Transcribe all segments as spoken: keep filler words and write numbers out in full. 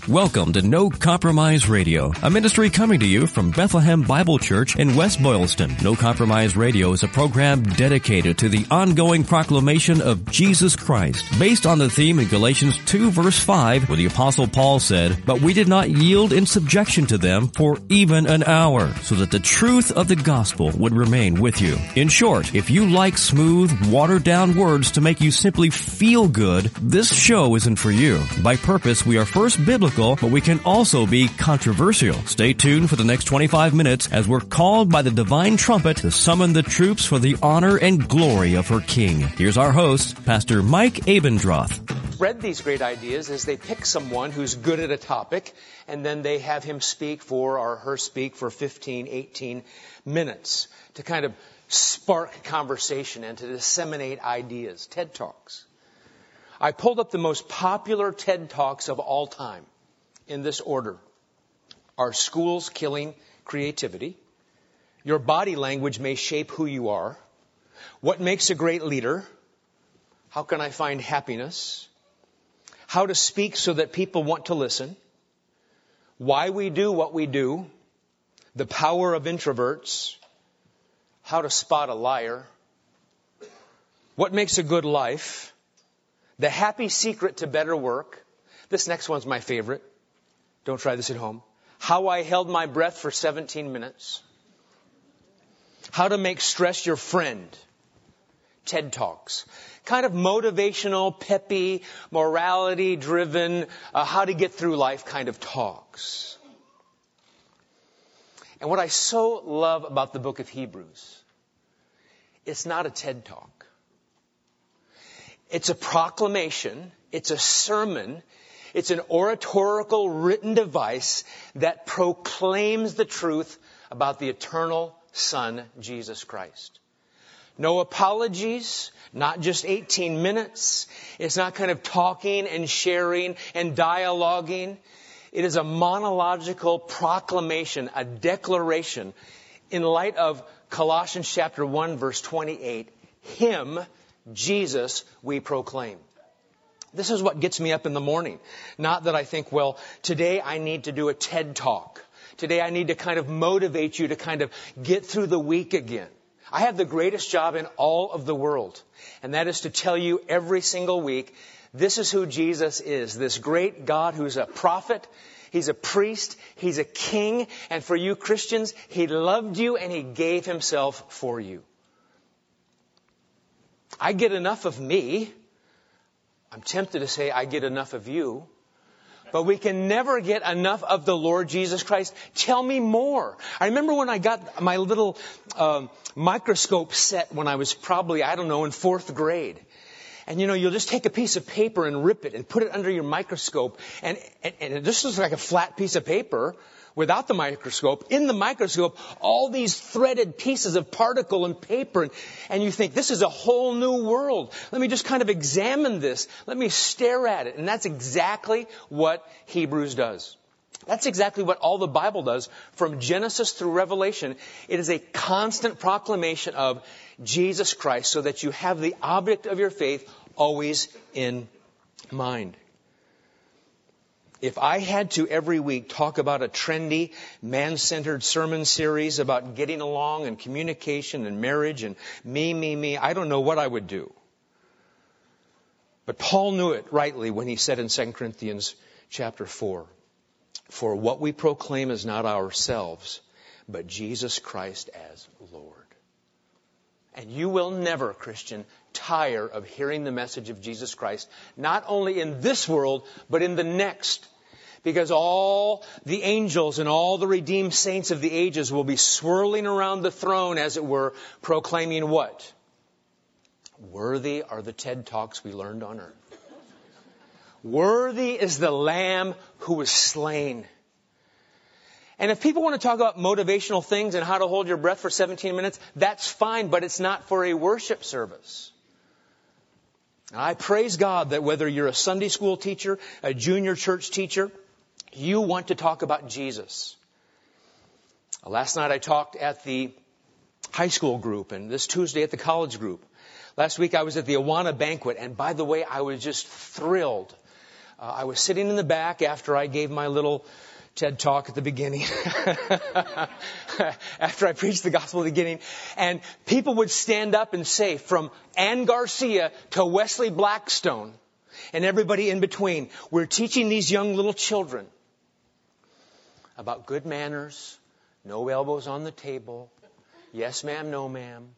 Welcome to No Compromise Radio, a ministry coming to you from Bethlehem Bible Church in West Boylston. No Compromise Radio is a program dedicated to the ongoing proclamation of Jesus Christ, based on the theme in Galatians two verse five, where the Apostle Paul said, "But we did not yield in subjection to them for even an hour, so that the truth of the gospel would remain with you." In short, if you like smooth, watered-down words to make you simply feel good, this show isn't for you. By purpose, we are first biblical, but we can also be controversial. Stay tuned for the next twenty-five minutes as we're called by the divine trumpet to summon the troops for the honor and glory of her King. Here's our host, Pastor Mike Abendroth. Read these great ideas as they pick someone who's good at a topic, and then they have him speak for or her speak for fifteen, eighteen minutes to kind of spark conversation and to disseminate ideas. TED Talks. I pulled up the most popular TED Talks of all time in this order. Are schools killing creativity? Your body language may shape who you are. What makes a great leader? How can I find happiness? How to speak so that people want to listen? Why we do what we do? The power of introverts? How to spot a liar? What makes a good life? The happy secret to better work. This next one's my favorite. Don't try this at home. How I held my breath for seventeen minutes. How to make stress your friend. TED Talks. Kind of motivational, peppy, morality-driven, uh, how to get through life kind of talks. And what I so love about the book of Hebrews, it's not a TED Talk. It's a proclamation. It's a sermon. It's an oratorical written device that proclaims the truth about the eternal Son, Jesus Christ. No apologies, not just eighteen minutes. It's not kind of talking and sharing and dialoguing. It is a monological proclamation, a declaration in light of Colossians chapter one, verse twenty-eight. Him, Jesus, we proclaim. This is what gets me up in the morning. Not that I think, well, today I need to do a TED Talk. Today I need to kind of motivate you to kind of get through the week again. I have the greatest job in all of the world, and that is to tell you every single week, this is who Jesus is, this great God who's a prophet, He's a priest, He's a king, and for you Christians, He loved you and He gave Himself for you. I get enough of me. I'm tempted to say I get enough of you. But we can never get enough of the Lord Jesus Christ. Tell me more. I remember when I got my little um, microscope set when I was probably, I don't know, in fourth grade. And, you know, you'll just take a piece of paper and rip it and put it under your microscope. And, and, and it just looks like a flat piece of paper without the microscope. In the microscope, all these threaded pieces of particle and paper. And, and you think, this is a whole new world. Let me just kind of examine this. Let me stare at it. And that's exactly what Hebrews does. That's exactly what all the Bible does from Genesis through Revelation. It is a constant proclamation of Jesus Christ so that you have the object of your faith always in mind. If I had to every week talk about a trendy, man-centered sermon series about getting along and communication and marriage and me, me, me, I don't know what I would do. But Paul knew it rightly when he said in Second Corinthians chapter four, "For what we proclaim is not ourselves, but Jesus Christ as Lord." And you will never, Christian, tire of hearing the message of Jesus Christ, not only in this world, but in the next. Because all the angels and all the redeemed saints of the ages will be swirling around the throne, as it were, proclaiming what? Worthy are the TED Talks we learned on earth. Worthy is the Lamb who was slain. And if people want to talk about motivational things and how to hold your breath for seventeen minutes, that's fine, but it's not for a worship service. I praise God that whether you're a Sunday school teacher, a junior church teacher, you want to talk about Jesus. Last night I talked at the high school group, and this Tuesday at the college group. Last week I was at the Awana banquet, and by the way, I was just thrilled Uh, I was sitting in the back after I gave my little TED Talk at the beginning, after I preached the gospel at the beginning, and people would stand up and say, from Ann Garcia to Wesley Blackstone, and everybody in between, we're teaching these young little children about good manners, no elbows on the table, yes ma'am, no ma'am.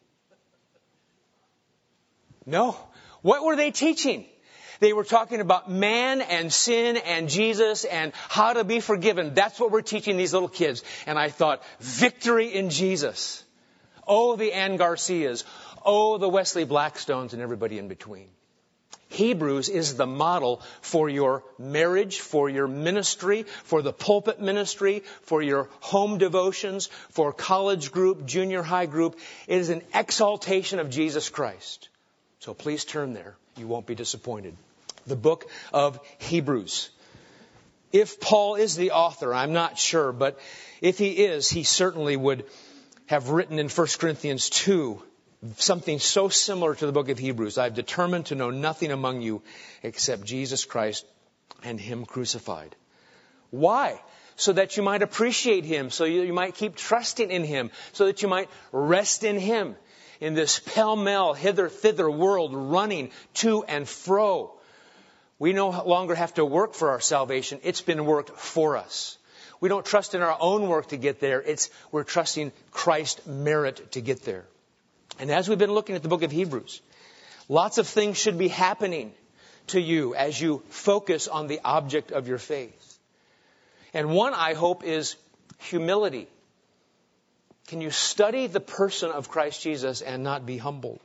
No. What were they teaching? They were talking about man and sin and Jesus and how to be forgiven. That's what we're teaching these little kids. And I thought, victory in Jesus. Oh, the Ann Garcias. Oh, the Wesley Blackstones and everybody in between. Hebrews is the model for your marriage, for your ministry, for the pulpit ministry, for your home devotions, for college group, junior high group. It is an exaltation of Jesus Christ. So please turn there. You won't be disappointed. The book of Hebrews. If Paul is the author, I'm not sure, but if he is, he certainly would have written in First Corinthians two something so similar to the book of Hebrews. I've determined to know nothing among you except Jesus Christ and Him crucified. Why? So that you might appreciate Him, so you might keep trusting in Him, so that you might rest in Him in this pell-mell, hither-thither world running to and fro. We no longer have to work for our salvation. It's been worked for us. We don't trust in our own work to get there. It's we're trusting Christ's merit to get there. And as we've been looking at the book of Hebrews, lots of things should be happening to you as you focus on the object of your faith. And one, I hope, is humility. Can you study the person of Christ Jesus and not be humbled?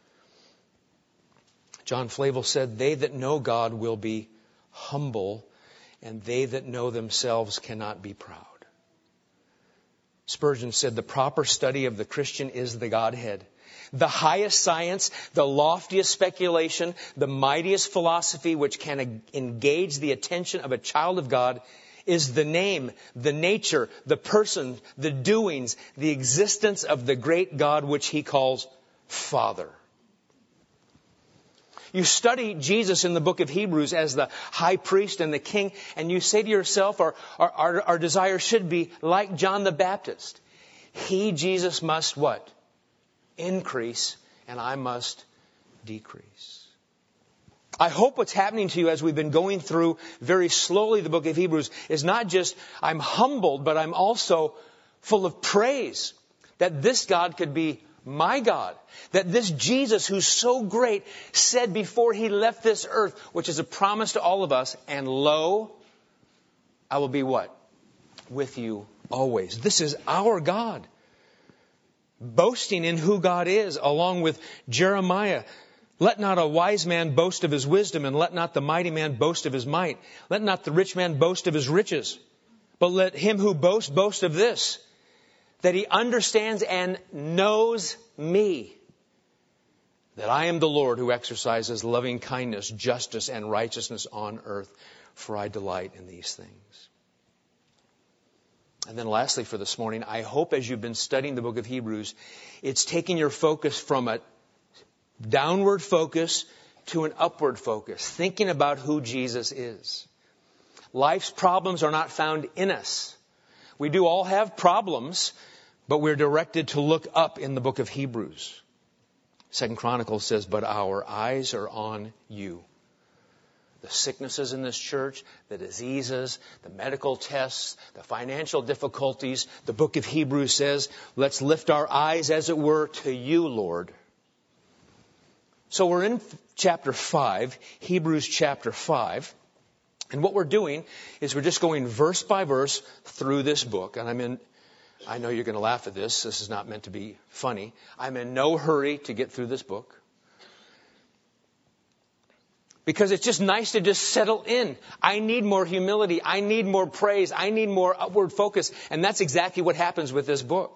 John Flavel said, they that know God will be humble, and they that know themselves cannot be proud. Spurgeon said, the proper study of the Christian is the Godhead. The highest science, the loftiest speculation, the mightiest philosophy which can engage the attention of a child of God is the name, the nature, the person, the doings, the existence of the great God which he calls Father. You study Jesus in the book of Hebrews as the high priest and the king, and you say to yourself, our, our, our desire should be like John the Baptist. He, Jesus, must what? Increase, and I must decrease. I hope what's happening to you as we've been going through very slowly the book of Hebrews is not just I'm humbled, but I'm also full of praise that this God could be my God. That this Jesus, who's so great, said before he left this earth, which is a promise to all of us, and lo, I will be what? With you always. This is our God. Boasting in who God is, along with Jeremiah. Let not a wise man boast of his wisdom, and let not the mighty man boast of his might. Let not the rich man boast of his riches. But let him who boasts boast of this, that he understands and knows me, that I am the Lord who exercises loving kindness, justice, and righteousness on earth, for I delight in these things. And then lastly for this morning, I hope as you've been studying the book of Hebrews, it's taking your focus from a downward focus to an upward focus, thinking about who Jesus is. Life's problems are not found in us. We do all have problems, but we're directed to look up in the book of Hebrews. Second Chronicles says, but our eyes are on you. The sicknesses in this church, the diseases, the medical tests, the financial difficulties. The book of Hebrews says, let's lift our eyes, as it were, to you, Lord. So we're in chapter five, Hebrews chapter five. And what we're doing is we're just going verse by verse through this book. And I'm in, I know you're going to laugh at this. This is not meant to be funny. I'm in no hurry to get through this book. Because it's just nice to just settle in. I need more humility. I need more praise. I need more upward focus. And that's exactly what happens with this book.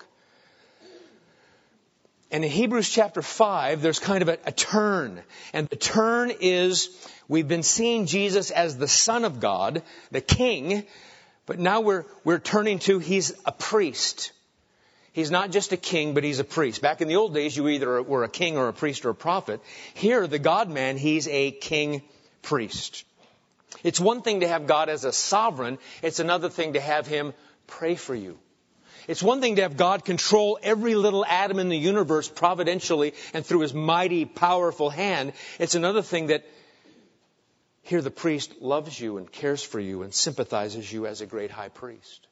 And in Hebrews chapter five, there's kind of a, a turn. And the turn is, we've been seeing Jesus as the Son of God, the King. But now we're, we're turning to, he's a priest. He's not just a king, but he's a priest. Back in the old days, you either were a king or a priest or a prophet. Here, the God-man, he's a king priest. It's one thing to have God as a sovereign. It's another thing to have Him pray for you. It's one thing to have God control every little atom in the universe providentially and through His mighty, powerful hand. It's another thing that here the priest loves you and cares for you and sympathizes you as a great high priest.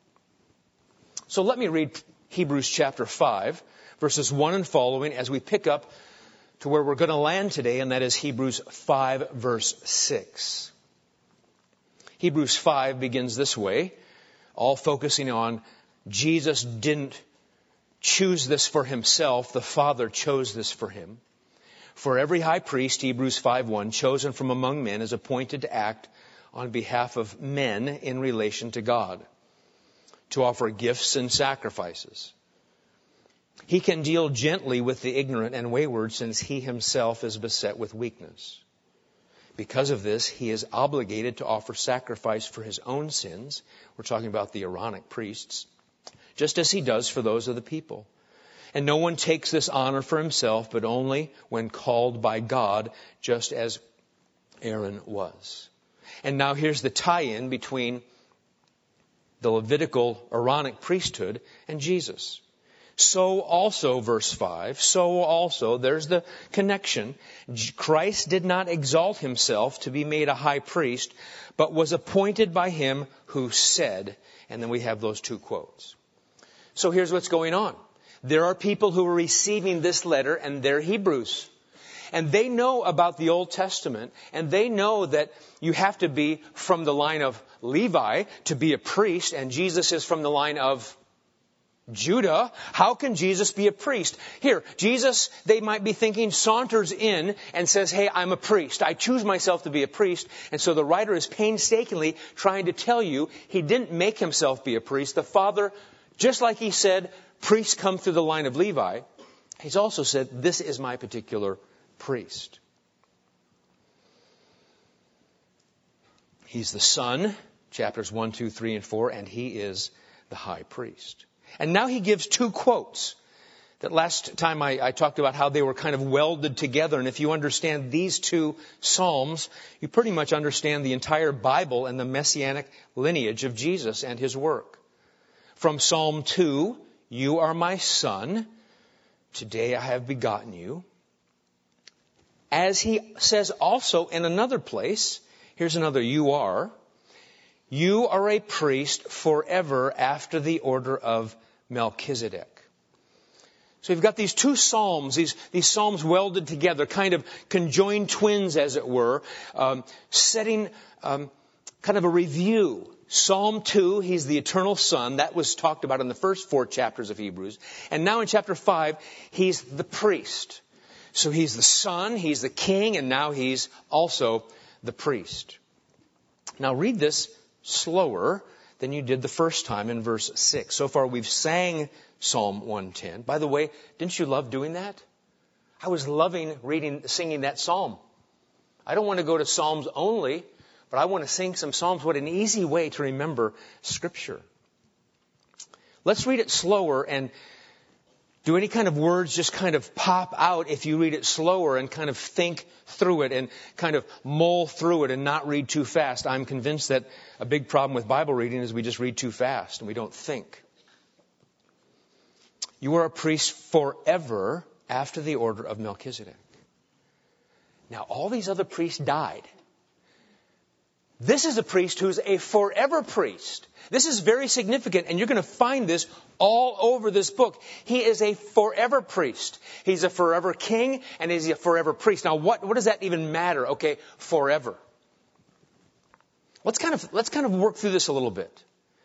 So let me read Hebrews chapter five, verses one and following as we pick up to where we're going to land today, and that is Hebrews five, verse six. Hebrews five begins this way, all focusing on Jesus didn't choose this for Himself. The Father chose this for Him. For every high priest, Hebrews five one, chosen from among men, is appointed to act on behalf of men in relation to God, to offer gifts and sacrifices. He can deal gently with the ignorant and wayward, since He Himself is beset with weakness. Because of this, He is obligated to offer sacrifice for His own sins. We're talking about the Aaronic priests, just as He does for those of the people. And no one takes this honor for himself, but only when called by God, just as Aaron was. And now here's the tie-in between the Levitical Aaronic priesthood and Jesus. So also, verse five, so also, there's the connection. Christ did not exalt Himself to be made a high priest, but was appointed by Him who said, and then we have those two quotes. So here's what's going on. There are people who are receiving this letter, and they're Hebrews. And they know about the Old Testament, and they know that you have to be from the line of Levi to be a priest, and Jesus is from the line of Judah. How can Jesus be a priest? Here, Jesus, they might be thinking, saunters in and says, hey, I'm a priest. I choose myself to be a priest. And so the writer is painstakingly trying to tell you He didn't make Himself be a priest. The Father, just like He said, priests come through the line of Levi, He's also said, this is my particular priest. He's the Son, chapters one, two, three, and four, and He is the high priest. And now He gives two quotes. That last time I, I talked about how they were kind of welded together. And if you understand these two Psalms, you pretty much understand the entire Bible and the messianic lineage of Jesus and His work. From Psalm two, you are my son. Today I have begotten you. As He says also in another place, here's another you are. You are a priest forever after the order of Melchizedek. So you've got these two psalms, these, these psalms welded together, kind of conjoined twins, as it were, um, setting um, kind of a review. Psalm two, He's the eternal Son. That was talked about in the first four chapters of Hebrews. And now in chapter five, He's the priest. So He's the Son, He's the King, and now He's also the priest. Now read this slower than you did the first time in verse six. So far we've sang Psalm one ten. By the way, didn't you love doing that? I was loving reading, singing that psalm. I don't want to go to Psalms only, but I want to sing some Psalms. What an easy way to remember Scripture. Let's read it slower, and do any kind of words just kind of pop out if you read it slower and kind of think through it and kind of mull through it and not read too fast? I'm convinced that a big problem with Bible reading is we just read too fast and we don't think. You are a priest forever after the order of Melchizedek. Now, all these other priests died. This is a priest who's a forever priest. This is very significant, and you're going to find this all over this book. He is a forever priest. He's a forever king, and he's a forever priest. Now, what, what does that even matter? Okay, forever. Let's kind of, let's kind of work through this a little bit.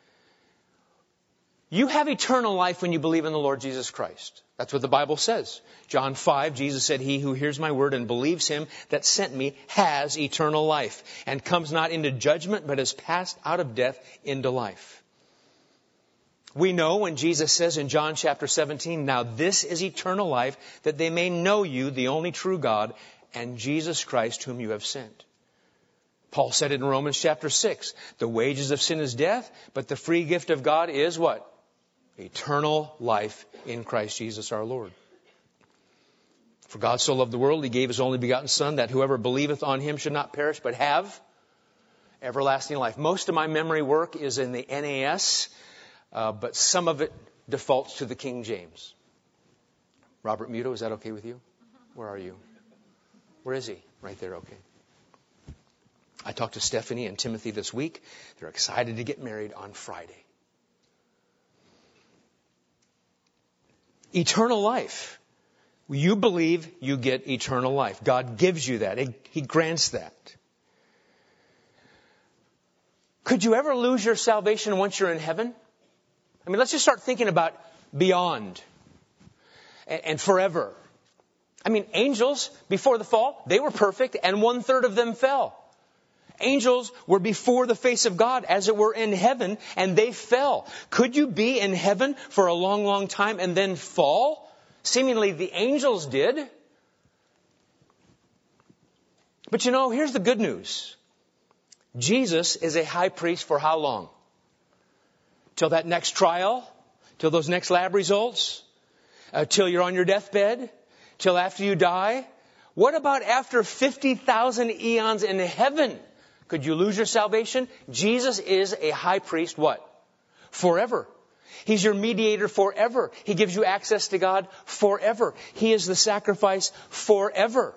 You have eternal life when you believe in the Lord Jesus Christ. That's what the Bible says. John five, Jesus said, he who hears my word and believes Him that sent me has eternal life and comes not into judgment, but is passed out of death into life. We know when Jesus says in John chapter seventeen, now this is eternal life, that they may know you, the only true God, and Jesus Christ whom you have sent. Paul said it in Romans chapter six, the wages of sin is death, but the free gift of God is what? Eternal life in Christ Jesus our Lord. For God so loved the world, He gave His only begotten Son, that whoever believeth on Him should not perish, but have Everlasting life. Most of my memory work is in the N A S, uh, but some of it defaults to the King James. Robert Muto, is that okay with you? Where are you? Where is he? Right there, okay. I talked to Stephanie and Timothy this week. They're excited to get married on Friday. Eternal life. You believe, you get eternal life. God gives you that. He grants that. Could you ever lose your salvation once you're in heaven? I mean, let's just start thinking about beyond and forever. I mean, angels, before the fall, they were perfect, and one third of them fell. Angels were before the face of God, as it were, in heaven, and they fell. Could you be in heaven for a long, long time and then fall? Seemingly the angels did. But you know, here's the good news. Jesus is a high priest for how long? Till that next trial? Till those next lab results? Uh, till you're on your deathbed? Till after you die? What about after fifty thousand eons in heaven? Could you lose your salvation? Jesus is a high priest, what? Forever. He's your mediator forever. He gives you access to God forever. He is the sacrifice forever.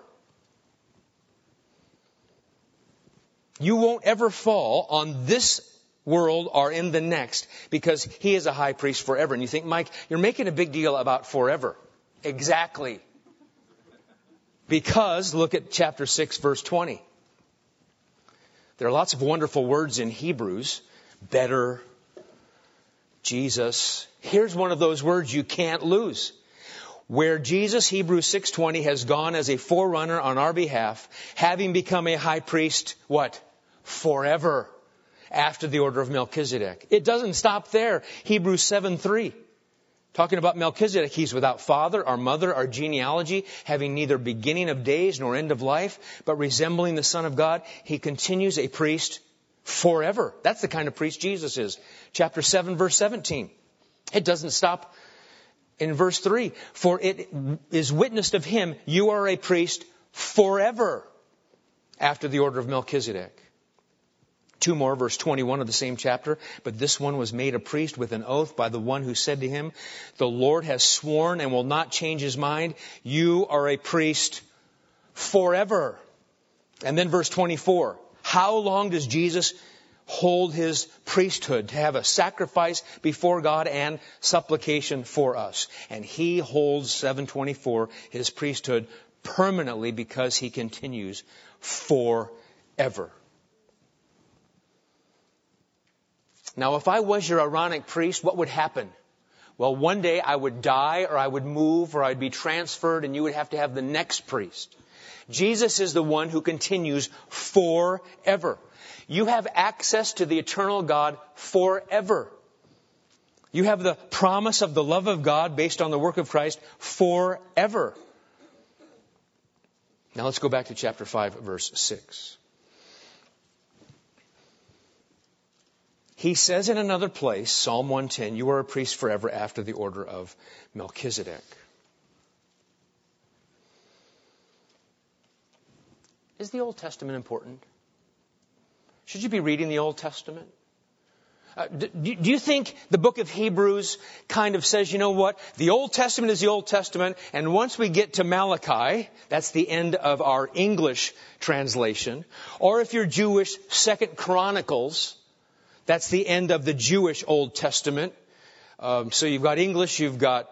You won't ever fall on this world or in the next because He is a high priest forever. And you think, Mike, you're making a big deal about forever. Exactly. Because, look at chapter six, verse twenty. There are lots of wonderful words in Hebrews. Better, Jesus. Here's one of those words you can't lose. Where Jesus, Hebrews six twenty, has gone as a forerunner on our behalf, having become a high priest, what? Forever. After the order of Melchizedek. It doesn't stop there. Hebrews seven three. Talking about Melchizedek, he's without father or mother or genealogy, having neither beginning of days nor end of life, but resembling the Son of God, he continues a priest forever. That's the kind of priest Jesus is. Chapter seven, verse seventeen. It doesn't stop in verse three. For it is witnessed of him, you are a priest forever after the order of Melchizedek. Two more, verse twenty-one of the same chapter. But this one was made a priest with an oath by the one who said to him, the Lord has sworn and will not change his mind. You are a priest forever. And then verse twenty-four. How long does Jesus hold his priesthood to have a sacrifice before God and supplication for us? And he holds, seven twenty-four, his priesthood permanently because he continues forever. Now, if I was your Aaronic priest, what would happen? Well, one day I would die or I would move or I'd be transferred and you would have to have the next priest. Jesus is the one who continues forever. You have access to the eternal God forever. You have the promise of the love of God based on the work of Christ forever. Now let's go back to chapter five, verse six. He says in another place, Psalm one ten, you are a priest forever after the order of Melchizedek. Is the Old Testament important? Should you be reading the Old Testament? Uh, do, do you think the book of Hebrews kind of says, you know what, the Old Testament is the Old Testament, and once we get to Malachi, that's the end of our English translation, or if you're Jewish, Second Chronicles, that's the end of the Jewish Old Testament. Um, so you've got English, you've got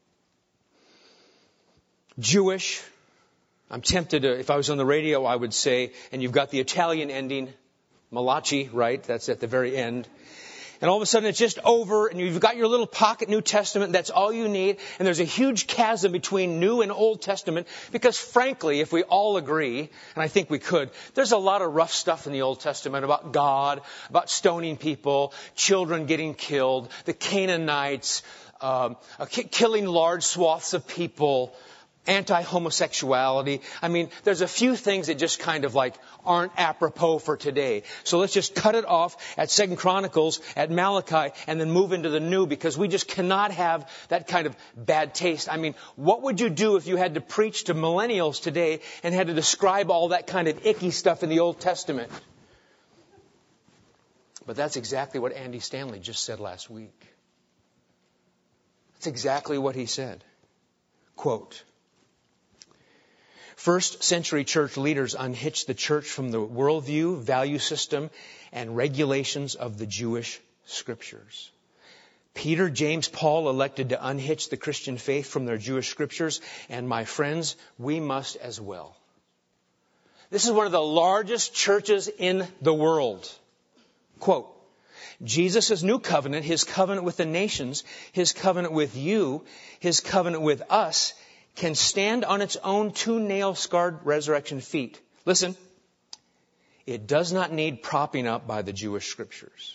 Jewish. I'm tempted to, if I was on the radio, I would say, and you've got the Italian ending, Malachi, right? That's at the very end. And all of a sudden it's just over and you've got your little pocket New Testament. That's all you need. And there's a huge chasm between New and Old Testament because frankly, if we all agree, and I think we could, there's a lot of rough stuff in the Old Testament about God, about stoning people, children getting killed, the Canaanites, um, killing large swaths of people, anti-homosexuality. I mean, there's a few things that just kind of like aren't apropos for today. So let's just cut it off at Second Chronicles, at Malachi, and then move into the New because we just cannot have that kind of bad taste. I mean, what would you do if you had to preach to millennials today and had to describe all that kind of icky stuff in the Old Testament? But that's exactly what Andy Stanley just said last week. That's exactly what he said. Quote, first century church leaders unhitched the church from the worldview, value system, and regulations of the Jewish scriptures. Peter, James, Paul elected to unhitch the Christian faith from their Jewish scriptures, and my friends, we must as well. This is one of the largest churches in the world. Quote, Jesus' new covenant, his covenant with the nations, his covenant with you, his covenant with us, can stand on its own two nail-scarred resurrection feet. Listen, it does not need propping up by the Jewish scriptures.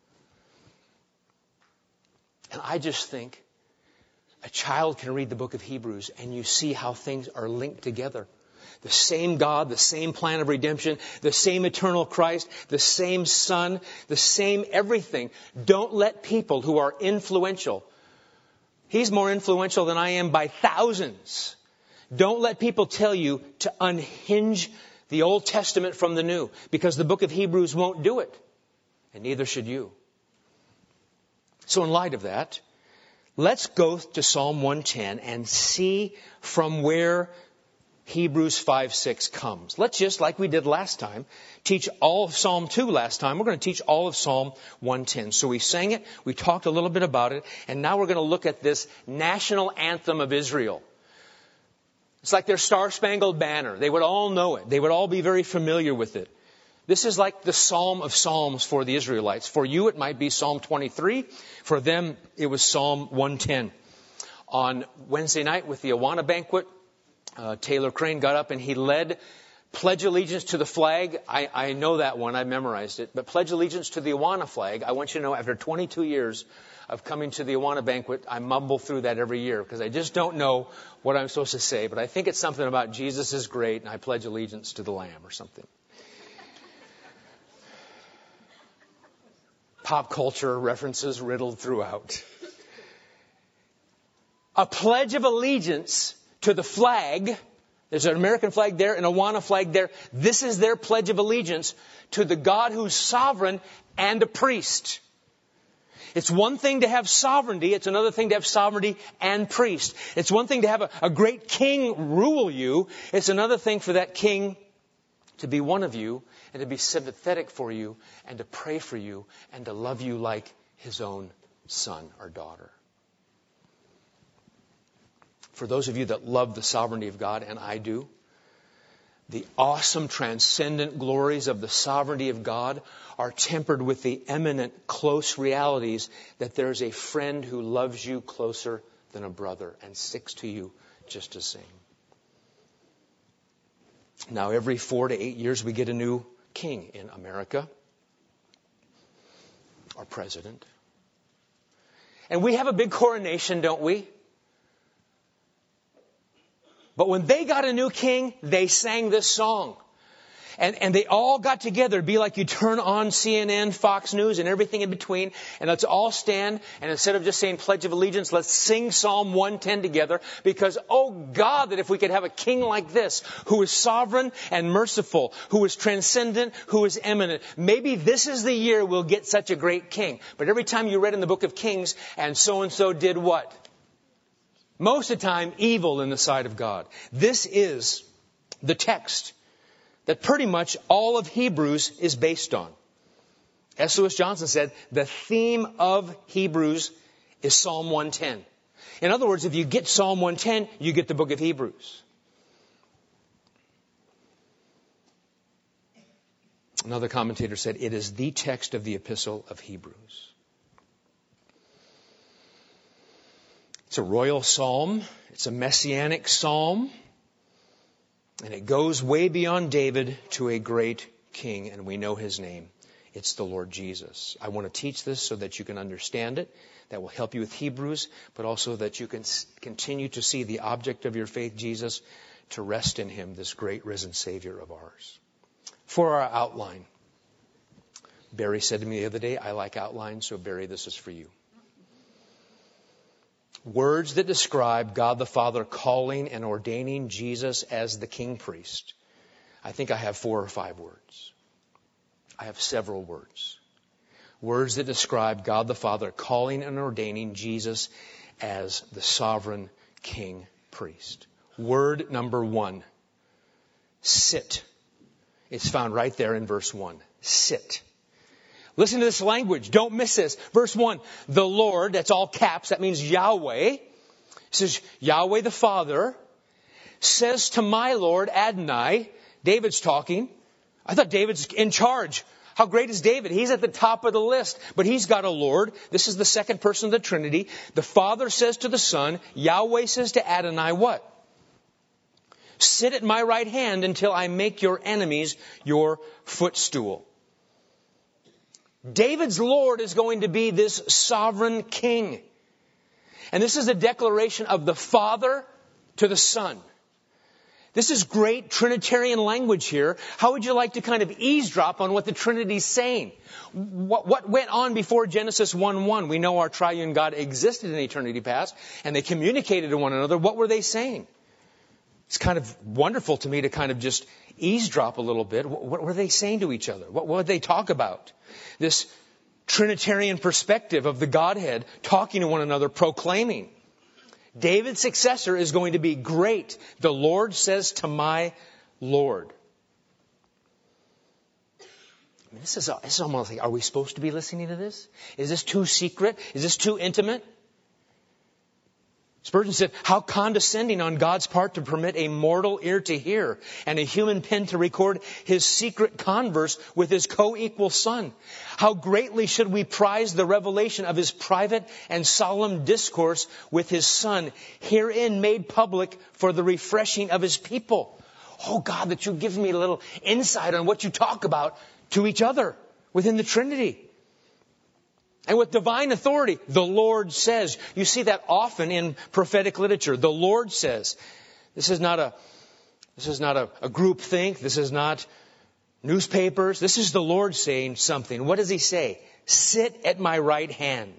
And I just think a child can read the book of Hebrews and you see how things are linked together. The same God, the same plan of redemption, the same eternal Christ, the same Son, the same everything. Don't let people who are influential, he's more influential than I am by thousands. Don't let people tell you to unhinge the Old Testament from the New, because the book of Hebrews won't do it. And neither should you. So in light of that, let's go to Psalm one ten and see from where Hebrews five six comes. Let's just, like we did last time, teach all of Psalm two last time. We're going to teach all of Psalm one ten. So we sang it, we talked a little bit about it, and now we're going to look at this national anthem of Israel. It's like their Star-Spangled Banner. They would all know it. They would all be very familiar with it. This is like the Psalm of Psalms for the Israelites. For you, it might be Psalm twenty-three. For them, it was Psalm one ten. On Wednesday night with the Awana banquet, Uh, Taylor Crane got up and he led Pledge Allegiance to the Flag. I, I know that one. I memorized it. But Pledge Allegiance to the Awana flag. I want you to know, after twenty-two years of coming to the Awana banquet, I mumble through that every year because I just don't know what I'm supposed to say. But I think it's something about Jesus is great and I pledge allegiance to the Lamb or something. Pop culture references riddled throughout. A pledge of allegiance to the flag. There's an American flag there, an Awana flag there. This is their pledge of allegiance to the God who's sovereign and a priest. It's one thing to have sovereignty. It's another thing to have sovereignty and priest. It's one thing to have a, a great king rule you. It's another thing for that king to be one of you and to be sympathetic for you and to pray for you and to love you like his own son or daughter. For those of you that love the sovereignty of God, and I do, the awesome transcendent glories of the sovereignty of God are tempered with the eminent close realities that there's a friend who loves you closer than a brother and sticks to you just the same. Now, every four to eight years, we get a new king in America, our president. And we have a big coronation, don't we? But when they got a new king, they sang this song. And, and they all got together. It'd be like you turn on C N N, Fox News, and everything in between. And let's all stand. And instead of just saying Pledge of Allegiance, let's sing Psalm one ten together. Because, oh God, that if we could have a king like this, who is sovereign and merciful, who is transcendent, who is eminent. Maybe this is the year we'll get such a great king. But every time you read in the book of Kings, and so-and-so did what? Most of the time, evil in the sight of God. This is the text that pretty much all of Hebrews is based on. S. Lewis Johnson said, the theme of Hebrews is Psalm one ten. In other words, if you get Psalm one ten, you get the book of Hebrews. Another commentator said, it is the text of the epistle of Hebrews. It's a royal psalm. It's a messianic psalm. And it goes way beyond David to a great king, and we know his name. It's the Lord Jesus. I want to teach this so that you can understand it. That will help you with Hebrews, but also that you can continue to see the object of your faith, Jesus, to rest in him, this great risen Savior of ours. For our outline, Barry said to me the other day, I like outlines, so Barry, this is for you. Words that describe God the Father calling and ordaining Jesus as the king priest. I think I have four or five words. I have several words. Words that describe God the Father calling and ordaining Jesus as the sovereign king priest. Word number one, sit. It's found right there in verse one. Sit. Listen to this language. Don't miss this. Verse one, the Lord, that's all caps. That means Yahweh. It says Yahweh the Father says to my Lord Adonai. David's talking. I thought David's in charge. How great is David? He's at the top of the list, but he's got a Lord. This is the second person of the Trinity. The Father says to the Son, Yahweh says to Adonai what? Sit at my right hand until I make your enemies your footstool. David's Lord is going to be this sovereign king. And this is a declaration of the Father to the Son. This is great Trinitarian language here. How would you like to kind of eavesdrop on what the Trinity's saying? What, what went on before Genesis one one? We know our triune God existed in eternity past, and they communicated to one another. What were they saying? It's kind of wonderful to me to kind of just eavesdrop a little bit. What, what were they saying to each other? What, what did they talk about? This Trinitarian perspective of the Godhead talking to one another, proclaiming. David's successor is going to be great. The Lord says to my Lord. I mean, this is, this is almost like, are we supposed to be listening to this? Is this too secret? Is this too intimate? Spurgeon said, how condescending on God's part to permit a mortal ear to hear and a human pen to record his secret converse with his co-equal son. How greatly should we prize the revelation of his private and solemn discourse with his son, herein made public for the refreshing of his people. Oh God, that you give me a little insight on what you talk about to each other within the Trinity. And with divine authority, the Lord says. You see that often in prophetic literature. The Lord says. This is not a, this is not a, a group think. This is not newspapers. This is the Lord saying something. What does he say? Sit at my right hand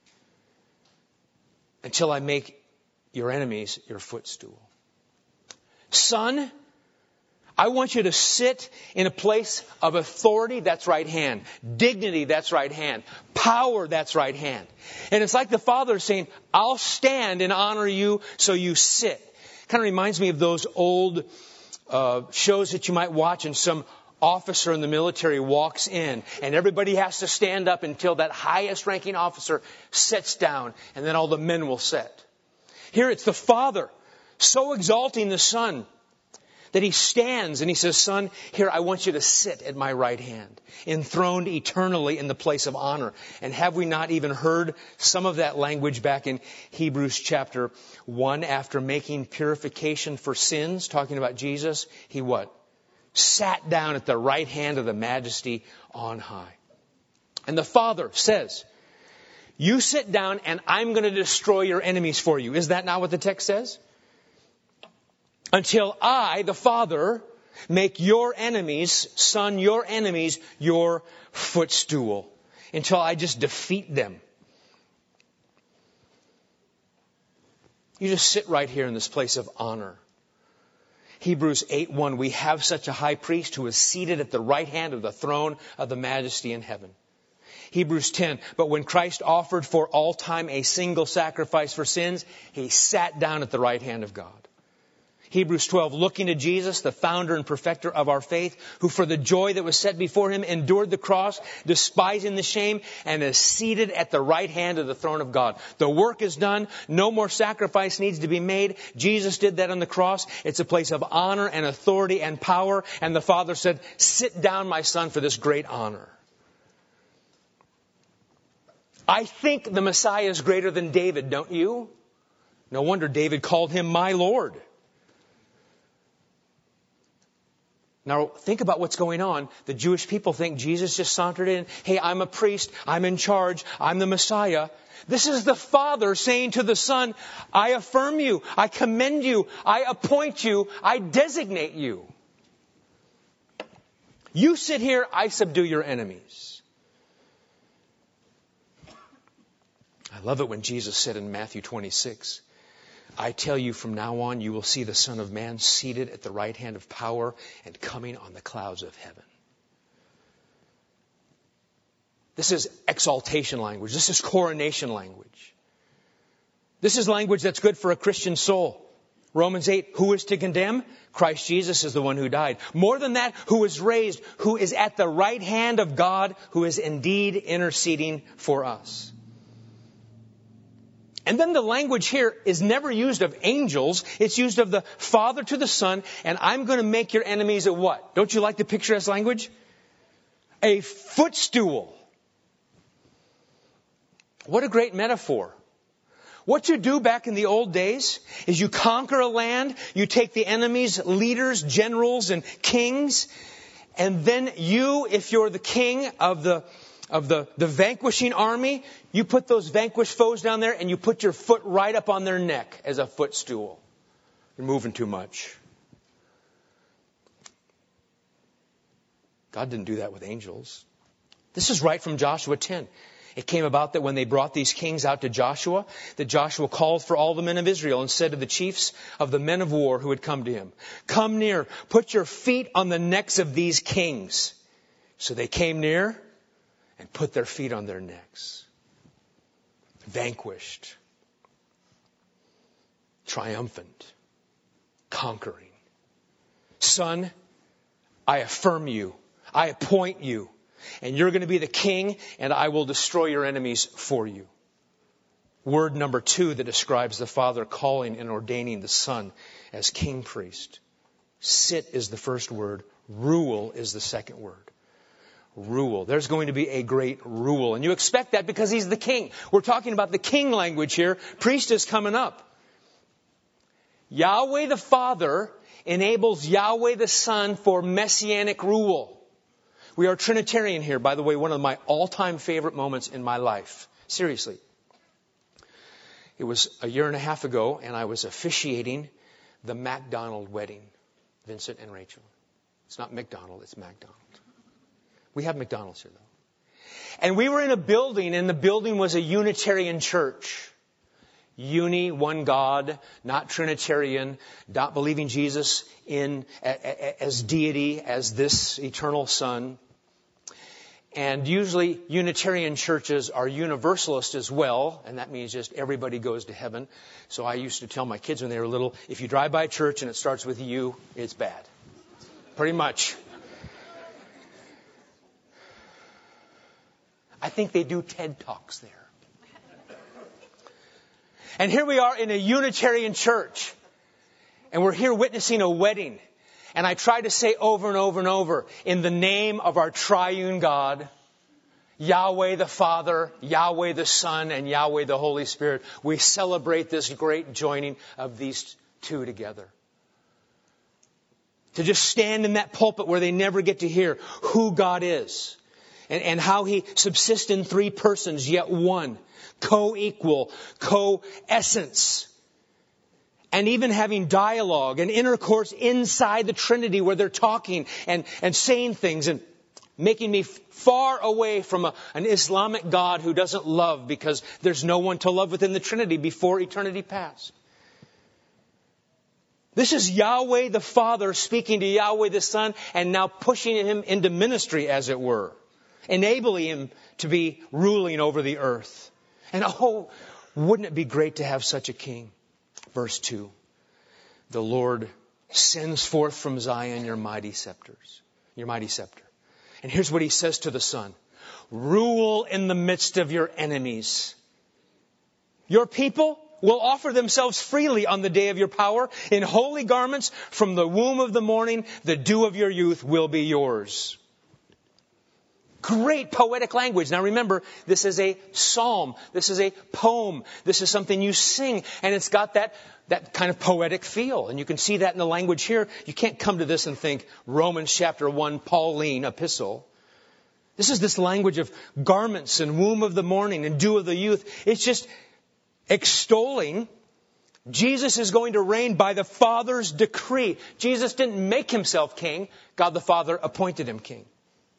until I make your enemies your footstool. Son, I want you to sit in a place of authority, that's right hand. Dignity, that's right hand. Power, that's right hand. And it's like the Father saying, I'll stand and honor you, so you sit. Kind of reminds me of those old uh, shows that you might watch, and some officer in the military walks in, and everybody has to stand up until that highest ranking officer sits down, and then all the men will sit. Here it's the Father so exalting the Son that he stands and he says, Son, here I want you to sit at my right hand, enthroned eternally in the place of honor. And have we not even heard some of that language back in Hebrews chapter one, after making purification for sins, talking about Jesus, he what? Sat down at the right hand of the Majesty on high. And the Father says, you sit down and I'm going to destroy your enemies for you. Is that not what the text says? Until I, the Father, make your enemies, Son, your enemies, your footstool. Until I just defeat them. You just sit right here in this place of honor. Hebrews eight one, we have such a high priest who is seated at the right hand of the throne of the Majesty in heaven. Hebrews ten, but when Christ offered for all time a single sacrifice for sins, he sat down at the right hand of God. Hebrews twelve, looking to Jesus, the founder and perfecter of our faith, who for the joy that was set before him endured the cross, despising the shame, and is seated at the right hand of the throne of God. The work is done. No more sacrifice needs to be made. Jesus did that on the cross. It's a place of honor and authority and power. And the Father said, sit down, my Son, for this great honor. I think the Messiah is greater than David, don't you? No wonder David called him my Lord. Now, think about what's going on. The Jewish people think Jesus just sauntered in. Hey, I'm a priest. I'm in charge. I'm the Messiah. This is the Father saying to the Son, I affirm you. I commend you. I appoint you. I designate you. You sit here. I subdue your enemies. I love it when Jesus said in Matthew twenty-six, I tell you, from now on, you will see the Son of Man seated at the right hand of power and coming on the clouds of heaven. This is exaltation language. This is coronation language. This is language that's good for a Christian soul. Romans eight, who is to condemn? Christ Jesus is the one who died. More than that, who is raised, who is at the right hand of God, who is indeed interceding for us. And then the language here is never used of angels. It's used of the Father to the Son. And I'm going to make your enemies a what? Don't you like the picturesque language? A footstool. What a great metaphor. What you do back in the old days is you conquer a land, you take the enemy's leaders, generals, and kings, and then you, if you're the king of the of the, the vanquishing army, you put those vanquished foes down there and you put your foot right up on their neck as a footstool. You're moving too much. God didn't do that with angels. This is right from Joshua ten. It came about that when they brought these kings out to Joshua, that Joshua called for all the men of Israel and said to the chiefs of the men of war who had come to him, come near, put your feet on the necks of these kings. So they came near and put their feet on their necks. Vanquished. Triumphant. Conquering. Son, I affirm you. I appoint you. And you're going to be the king, and I will destroy your enemies for you. Word number two that describes the Father calling and ordaining the Son as king priest. Sit is the first word. Rule is the second word. Rule. There's going to be a great rule. And you expect that because he's the king. We're talking about the king language here. Priest is coming up. Yahweh the Father enables Yahweh the Son for messianic rule. We are Trinitarian here, by the way, one of my all-time favorite moments in my life. Seriously. It was a year and a half ago, and I was officiating the MacDonald wedding. Vincent and Rachel. It's not McDonald, it's MacDonald. We have McDonald's here, though. And we were in a building, and the building was a Unitarian church. Uni, one God, not Trinitarian, not believing Jesus in as deity, as this eternal Son. And usually Unitarian churches are universalist as well, and that means just everybody goes to heaven. So I used to tell my kids when they were little, if you drive by a church and it starts with you, it's bad. Pretty much. I think they do TED Talks there. And here we are in a Unitarian church. And we're here witnessing a wedding. And I try to say over and over and over, in the name of our triune God, Yahweh the Father, Yahweh the Son, and Yahweh the Holy Spirit, we celebrate this great joining of these two together. To just stand in that pulpit where they never get to hear who God is. And, and how He subsists in three persons, yet one. Co-equal, co-essence. And even having dialogue and intercourse inside the Trinity where they're talking and, and saying things and making me far away from a, an Islamic God who doesn't love because there's no one to love within the Trinity before eternity past. This is Yahweh the Father speaking to Yahweh the Son and now pushing him into ministry, as it were. Enabling him to be ruling over the earth. And oh, wouldn't it be great to have such a king? Verse two. The Lord sends forth from Zion your mighty scepters. Your mighty scepter. And here's what He says to the Son. Rule in the midst of your enemies. Your people will offer themselves freely on the day of your power. In holy garments from the womb of the morning, the dew of your youth will be yours. Great poetic language. Now remember, this is a psalm. This is a poem. This is something you sing. And it's got that, that kind of poetic feel. And you can see that in the language here. You can't come to this and think Romans chapter one, Pauline epistle. This is this language of garments and womb of the morning and dew of the youth. It's just extolling. Jesus is going to reign by the Father's decree. Jesus didn't make Himself king. God the Father appointed Him king.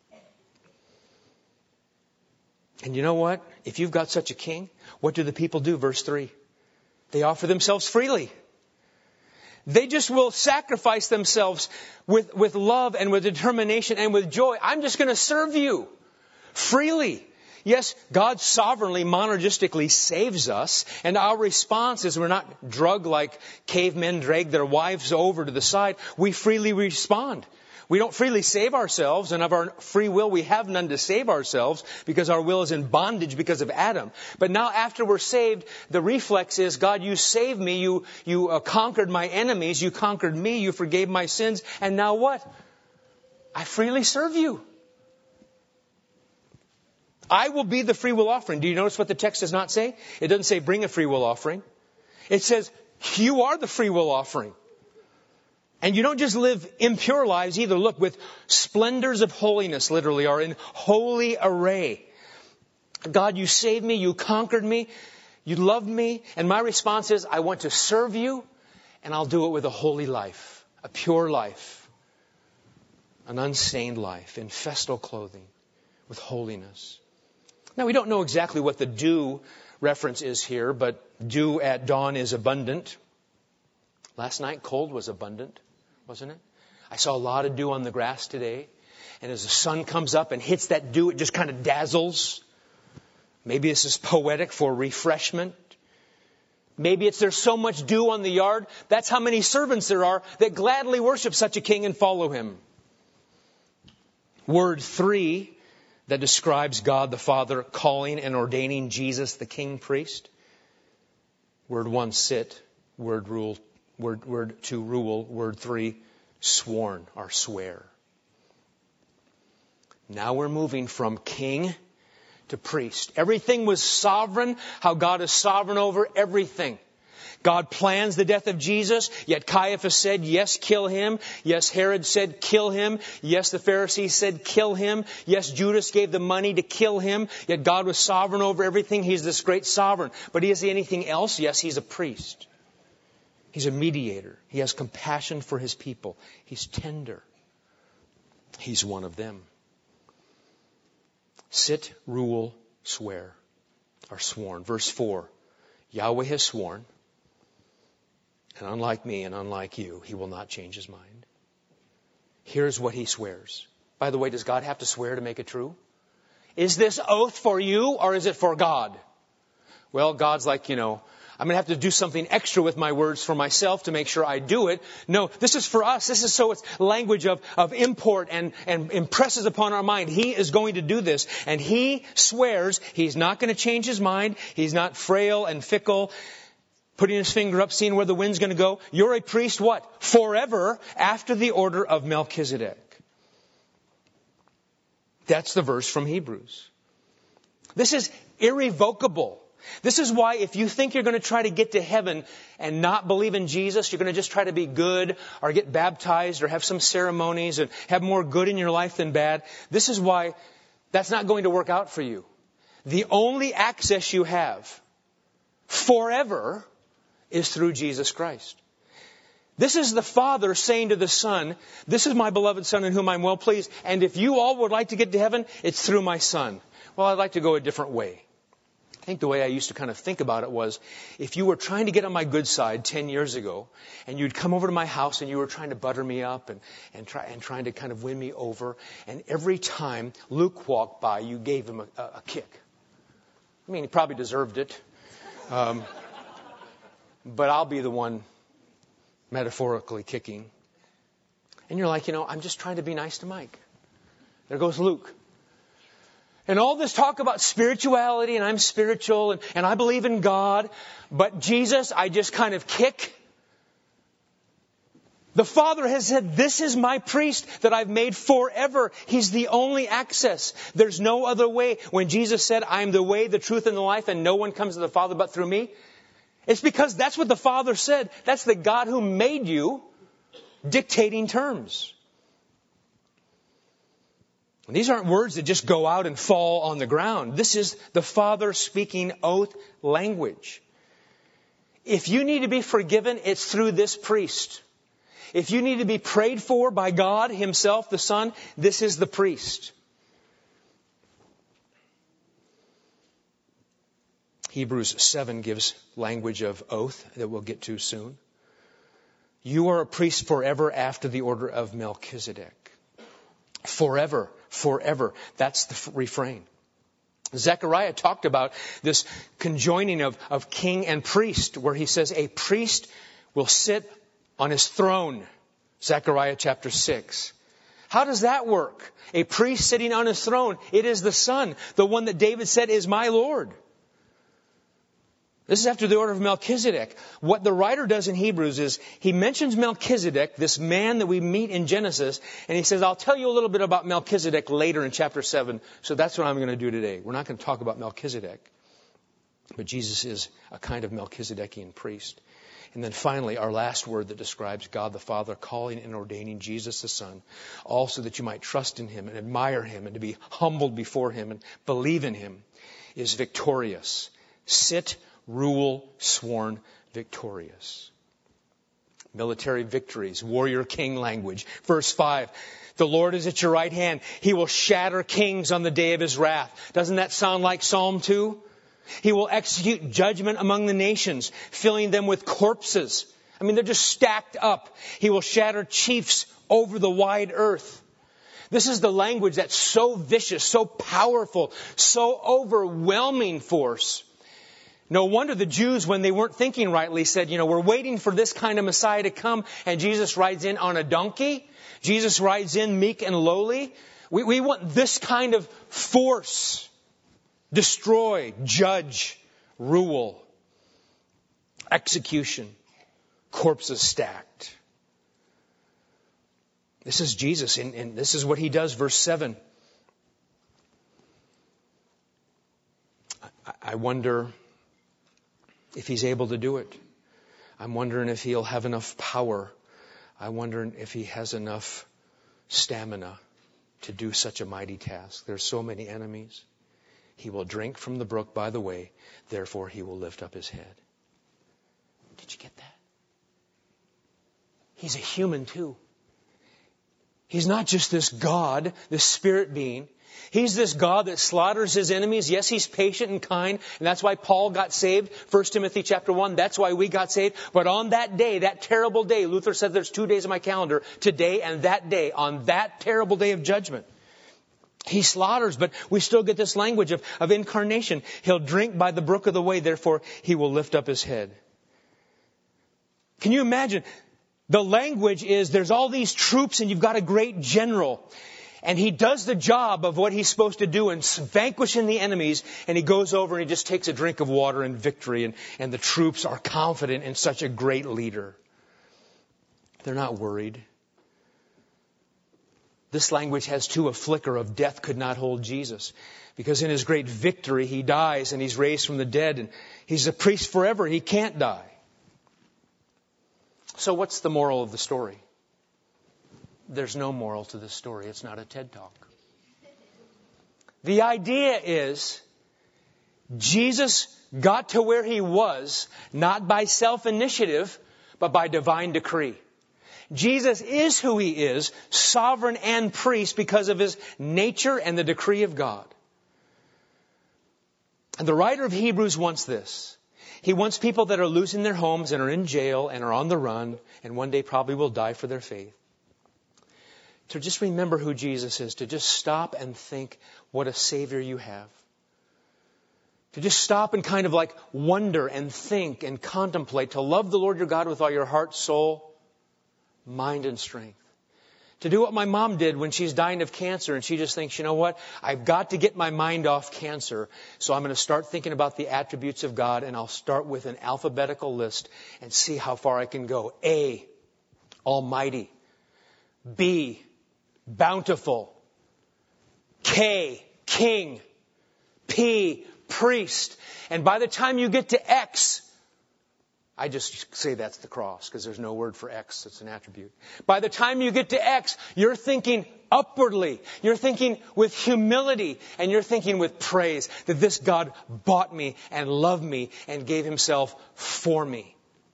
And you know what? If you've got such a king, what do the people do? Verse three. They offer themselves freely. They just will sacrifice themselves with, with love and with determination and with joy. I'm just going to serve you freely. Yes, God sovereignly, monergistically saves us, and our response is we're not drugged like cavemen drag their wives over to the side. We freely respond. We don't freely save ourselves, and of our free will we have none to save ourselves because our will is in bondage because of Adam. But now after we're saved, the reflex is, God, you saved me, you, you uh, conquered my enemies, you conquered me, you forgave my sins, and now what? I freely serve you. I will be the free will offering. Do you notice what the text does not say? It doesn't say bring a free will offering. It says you are the free will offering. And you don't just live impure lives either. Look, with splendors of holiness, literally, are in holy array. God, you saved me, you conquered me, you loved me, and my response is, I want to serve you, and I'll do it with a holy life, a pure life, an unstained life, in festal clothing, with holiness. Now, we don't know exactly what the dew reference is here, but dew at dawn is abundant. Last night, cold was abundant, wasn't it? I saw a lot of dew on the grass today. And as the sun comes up and hits that dew, it just kind of dazzles. Maybe this is poetic for refreshment. Maybe it's there's so much dew on the yard. That's how many servants there are that gladly worship such a king and follow him. Word three that describes God the Father calling and ordaining Jesus the king priest. Word one, sit. Word rule. Word, word two, rule. Word three, sworn or swear. Now we're moving from king to priest. Everything was sovereign, how God is sovereign over everything. God plans the death of Jesus, yet Caiaphas said, yes, kill him. Yes, Herod said, kill him. Yes, the Pharisees said, kill him. Yes, Judas gave the money to kill him. Yet God was sovereign over everything. He's this great sovereign. But is he anything else? Yes, he's a priest. He's a mediator. He has compassion for his people. He's tender. He's one of them. Sit, rule, swear, are sworn. Verse four, Yahweh has sworn, and unlike me and unlike you, he will not change his mind. Here's what he swears. By the way, does God have to swear to make it true? Is this oath for you or is it for God? Well, God's like, you know, I'm going to have to do something extra with my words for myself to make sure I do it. No, this is for us. This is so it's language of, of import and, and impresses upon our mind. He is going to do this. And he swears he's not going to change his mind. He's not frail and fickle, putting his finger up, seeing where the wind's going to go. You're a priest, what? Forever, after the order of Melchizedek. That's the verse from Hebrews. This is irrevocable. This is why if you think you're going to try to get to heaven and not believe in Jesus, you're going to just try to be good or get baptized or have some ceremonies and have more good in your life than bad. This is why that's not going to work out for you. The only access you have forever is through Jesus Christ. This is the Father saying to the Son, this is my beloved Son in whom I'm well pleased. And if you all would like to get to heaven, it's through my Son. Well, I'd like to go a different way. I think the way I used to kind of think about it was, if you were trying to get on my good side ten years ago, and you'd come over to my house and you were trying to butter me up and, and, try, and trying to kind of win me over, and every time Luke walked by, you gave him a, a, a kick. I mean, he probably deserved it. Um, but I'll be the one metaphorically kicking. And you're like, you know, I'm just trying to be nice to Mike. There goes Luke. And all this talk about spirituality, and I'm spiritual, and, and I believe in God, but Jesus, I just kind of kick. The Father has said, this is my priest that I've made forever. He's the only access. There's no other way. When Jesus said, I am the way, the truth, and the life, and no one comes to the Father but through me, it's because that's what the Father said. That's the God who made you dictating terms. And these aren't words that just go out and fall on the ground. This is the Father speaking oath language. If you need to be forgiven, it's through this priest. If you need to be prayed for by God Himself, the Son, this is the priest. Hebrews seven gives language of oath that we'll get to soon. You are a priest forever after the order of Melchizedek. Forever, forever. That's the refrain. Zechariah talked about this conjoining of, of king and priest, where he says a priest will sit on his throne. Zechariah chapter six. How does that work? A priest sitting on his throne. It is the Son, the one that David said is my Lord. This is after the order of Melchizedek. What the writer does in Hebrews is he mentions Melchizedek, this man that we meet in Genesis, and he says, I'll tell you a little bit about Melchizedek later in chapter seven. So that's what I'm going to do today. We're not going to talk about Melchizedek. But Jesus is a kind of Melchizedekian priest. And then finally, our last word that describes God the Father calling and ordaining Jesus the Son, also that you might trust in Him and admire Him and to be humbled before Him and believe in Him, is victorious. Sit, rule, sworn, victorious. Military victories, warrior king language. Verse five, the Lord is at your right hand. He will shatter kings on the day of His wrath. Doesn't that sound like Psalm two? He will execute judgment among the nations, filling them with corpses. I mean, they're just stacked up. He will shatter chiefs over the wide earth. This is the language that's so vicious, so powerful, so overwhelming force. No wonder the Jews, when they weren't thinking rightly, said, you know, we're waiting for this kind of Messiah to come, and Jesus rides in on a donkey. Jesus rides in meek and lowly. We, we want this kind of force. Destroy, judge, rule, execution, corpses stacked. This is Jesus, and, and this is what He does. Verse seven. I, I wonder if He's able to do it. I'm wondering if He'll have enough power. I'm wondering if He has enough stamina to do such a mighty task. There's so many enemies. He will drink from the brook by the way, therefore He will lift up His head. Did you get that? He's a human too. He's not just this God, this spirit being. He's this God that slaughters His enemies. Yes, He's patient and kind, and that's why Paul got saved. First Timothy chapter one, that's why we got saved. But on that day, that terrible day, Luther said there's two days on my calendar, today and that day, on that terrible day of judgment. He slaughters, but we still get this language of, of incarnation. He'll drink by the brook of the way, therefore He will lift up His head. Can you imagine? The language is there's all these troops and you've got a great general. And he does the job of what he's supposed to do in vanquishing the enemies. And he goes over and he just takes a drink of water in victory. And, and the troops are confident in such a great leader. They're not worried. This language has too a flicker of death could not hold Jesus. Because in His great victory, He dies and He's raised from the dead. And He's a priest forever. He can't die. So what's the moral of the story? There's no moral to this story. It's not a TED Talk. The idea is Jesus got to where He was, not by self-initiative, but by divine decree. Jesus is who He is, sovereign and priest, because of His nature and the decree of God. And the writer of Hebrews wants this. He wants people that are losing their homes and are in jail and are on the run and one day probably will die for their faith, to just remember who Jesus is, to just stop and think what a Savior you have. To just stop and kind of like wonder and think and contemplate, to love the Lord your God with all your heart, soul, mind and strength. To do what my mom did when she's dying of cancer and she just thinks, you know what, I've got to get my mind off cancer. So I'm going to start thinking about the attributes of God, and I'll start with an alphabetical list and see how far I can go. A, Almighty. B, Bountiful. K, King. P, Priest. And by the time you get to X, I just say that's the cross because there's no word for X. It's an attribute. By the time you get to X, you're thinking upwardly. You're thinking with humility. And you're thinking with praise that this God bought me and loved me and gave Himself for me.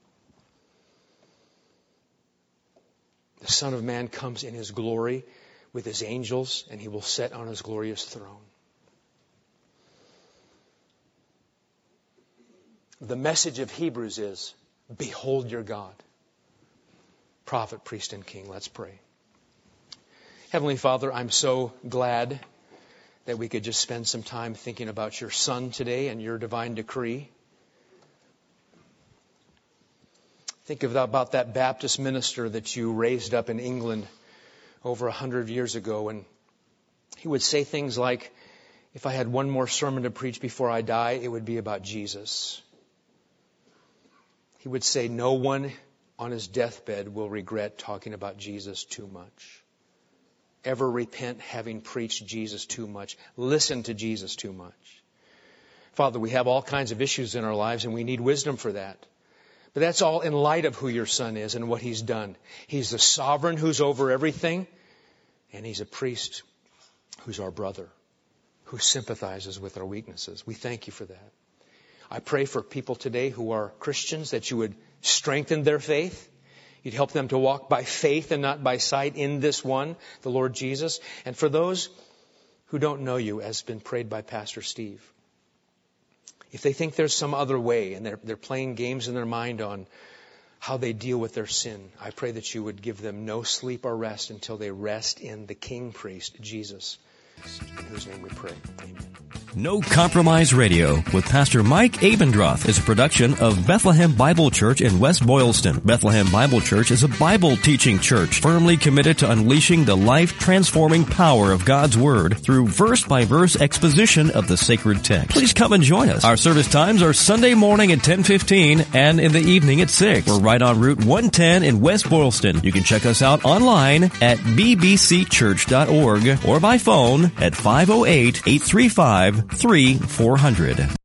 The Son of Man comes in His glory with His angels, and He will sit on His glorious throne. The message of Hebrews is, behold your God. Prophet, priest, and king. Let's pray. Heavenly Father, I'm so glad that we could just spend some time thinking about your Son today and your divine decree. Think of that, about that Baptist minister that you raised up in England over a hundred years ago, and he would say things like, if I had one more sermon to preach before I die, it would be about Jesus. He would say, no one on his deathbed will regret talking about Jesus too much. Ever repent having preached Jesus too much. Listen to Jesus too much. Father, we have all kinds of issues in our lives, and we need wisdom for that. But that's all in light of who your Son is and what He's done. He's the sovereign who's over everything, and He's a priest who's our brother, who sympathizes with our weaknesses. We thank you for that. I pray for people today who are Christians that you would strengthen their faith. You'd help them to walk by faith and not by sight in this one, the Lord Jesus. And for those who don't know you, as has been prayed by Pastor Steve, if they think there's some other way and they're, they're playing games in their mind on how they deal with their sin, I pray that you would give them no sleep or rest until they rest in the King Priest, Jesus, in whose name we pray. Amen. No Compromise Radio with Pastor Mike Abendroth is a production of Bethlehem Bible Church in West Boylston. Bethlehem Bible Church is a Bible teaching church firmly committed to unleashing the life-transforming power of God's Word through verse-by-verse exposition of the sacred text. Please come and join us. Our service times are Sunday morning at ten fifteen and in the evening at six. We're right on Route one ten in West Boylston. You can check us out online at b b c church dot org or by phone at five oh eight, eight three five, three four hundred.